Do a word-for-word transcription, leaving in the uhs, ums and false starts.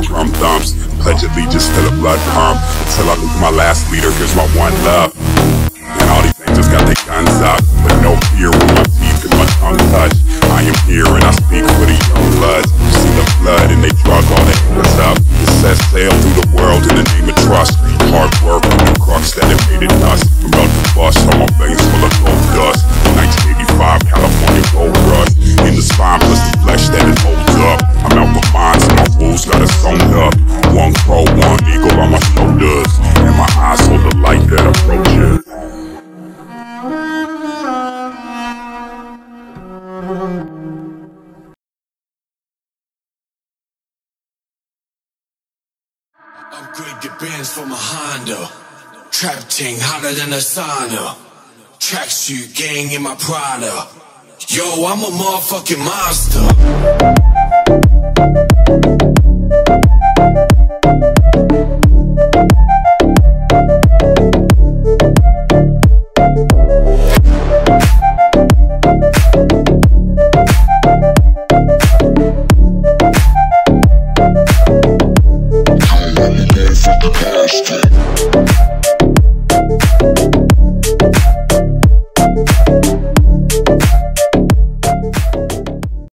drum thumps. Pledge allegiance to the blood pump. Till I lose my last leader, here's my one love. And all these angels got their guns up, but no fear when my teeth and my tongue touch. I am here and I speak for the young bloods. You see the blood and they drug all their hands up. It says sail through the world in the name of trust. Hard work with the crux that it made it us. I'm about to bust on my veins full of gold dust. nineteen eighty-five California gold rush. In the spine plus the flesh that it holds up. I'm out my mind so my wolves got it sewn up. One crow, one eagle on my shoulders. And my eyes hold the light that approaches. Upgrade the bands from a Honda. Trap ting hotter than a sauna. Tracksuit gang in my Prada. Yo, I'm a motherfucking monster.